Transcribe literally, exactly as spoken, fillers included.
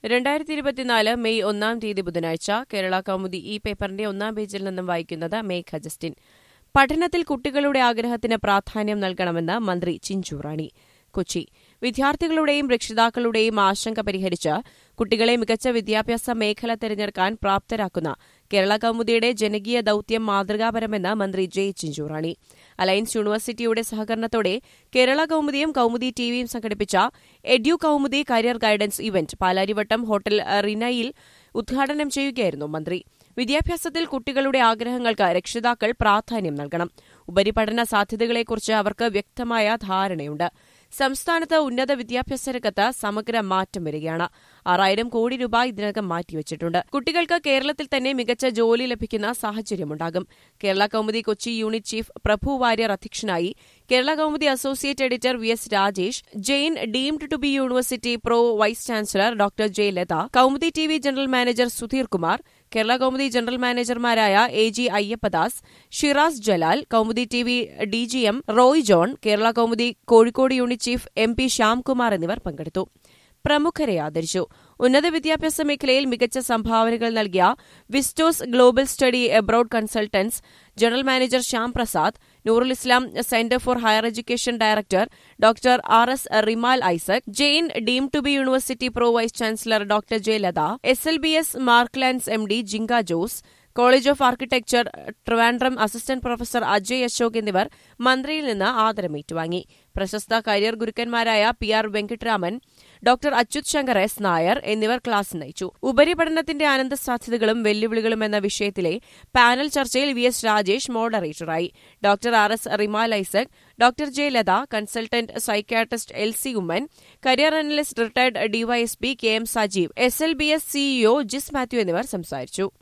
രണ്ടായിരത്തി ഇരുപത്തിനാല് മെയ് ഒന്നാം തീയതി ബുധനാഴ്ച കേരള കൗമുദി ഈ പേപ്പറിന്റെ ഒന്നാം പേജിൽ നിന്നും വായിക്കുന്നത് മേഘ ജസ്റ്റിൻ. പഠനത്തിൽ കുട്ടികളുടെ ആഗ്രഹത്തിന് പ്രാധാന്യം നൽകണമെന്ന് മന്ത്രി ചിഞ്ചു റാണി. കൊച്ചി. വിദ്യാർത്ഥികളുടെയും രക്ഷിതാക്കളുടെയും ആശങ്ക പരിഹരിച്ച് കുട്ടികളെ മികച്ച വിദ്യാഭ്യാസ മേഖല തിരഞ്ഞെടുക്കാൻ പ്രാപ്തരാക്കുന്ന കേരള കൗമുദിയുടെ ജനകീയ ദൌത്യം മാതൃകാപരമെന്ന് മന്ത്രി ജെ ചിഞ്ചുറാണി. അലയൻസ് യൂണിവേഴ്സിറ്റിയുടെ സഹകരണത്തോടെ കേരള കൗമുദിയും കൗമുദി ടിവിയും സംഘടിപ്പിച്ച edu Kaumudi career guidance event Palarivattom hotel റിനയിൽ ഉദ്ഘാടനം ചെയ്യുകയായിരുന്നു മന്ത്രി. വിദ്യാഭ്യാസത്തിൽ കുട്ടികളുടെ ആഗ്രഹങ്ങൾക്ക് രക്ഷിതാക്കൾ പ്രാധാന്യം നൽകണം. ഉപരിപഠന സാധ്യതകളെക്കുറിച്ച് അവർക്ക് വ്യക്തമായ ധാരണയുണ്ട്. സംസ്ഥാനത്ത് ഉന്നത വിദ്യാഭ്യാസ രംഗത്ത് സമഗ്ര മാറ്റം വരികയാണ്. ആറായിരം കോടി രൂപ ഇതിനകം മാറ്റിവച്ചിട്ടുണ്ട്. കുട്ടികൾക്ക് കേരളത്തിൽ തന്നെ മികച്ച ജോലി ലഭിക്കുന്ന സാഹചര്യമുണ്ടാകും. കേരള കൗമുദി കൊച്ചി യൂണിറ്റ് ചീഫ് പ്രഭു വാര്യർ അധ്യക്ഷനായി. Kerala Kaumudi associate editor V S Rajesh, Jain deemed to be university pro vice chancellor doctor J Latha, Kaumudi T V general manager Sudheer Kumar, Kerala Kaumudi general മാനേജർമാരായ A G Ayyappadas, Shiraz Jalal, Kaumudi T V D G M Roy John, Kerala Kaumudi Kozhikode unit chief M P Shyamkumar എന്നിവർ പങ്കെടുത്തു. പ്രമുഖരെ ആദരിച്ചു. ഉന്നത വിദ്യാഭ്യാസ മേഖലയിൽ മികച്ച സംഭാവനകൾ നൽകിയ Vistos global study abroad consultants general manager Shyam Prasad, Noorul Islam centre for higher education director doctor R S Rimal Isaac, Jain deemed to be university pro vice chancellor doctor J Latha, S L B S Marklands M D Jinka Jose, college of architecture Trivandrum assistant professor Ajay Ashok എന്നിവർ മന്ത്രിയിൽ നിന്ന് ആദരം ഏറ്റുവാങ്ങി. പ്രശസ്ത career ഗുരുക്കന്മാരായ P R Venkitaraman, doctor Achyut Shankar S Nair എന്നിവർ class നയിച്ചു. ഉപരിപഠനത്തിന്റെ അനന്ത സാധ്യതകളും വെല്ലുവിളികളും എന്ന വിഷയത്തിലെ പാനൽ ചർച്ചയിൽ വി എസ് രാജേഷ് മോഡറേറ്ററായി. Doctor R S Rimal Isaac, doctor J Latha, consultant psychiatrist L C Oommen, career analyst retired DYSP K M Sajeev, S L B S CEO Jiss Mathew എന്നിവർ സംസാരിച്ചു.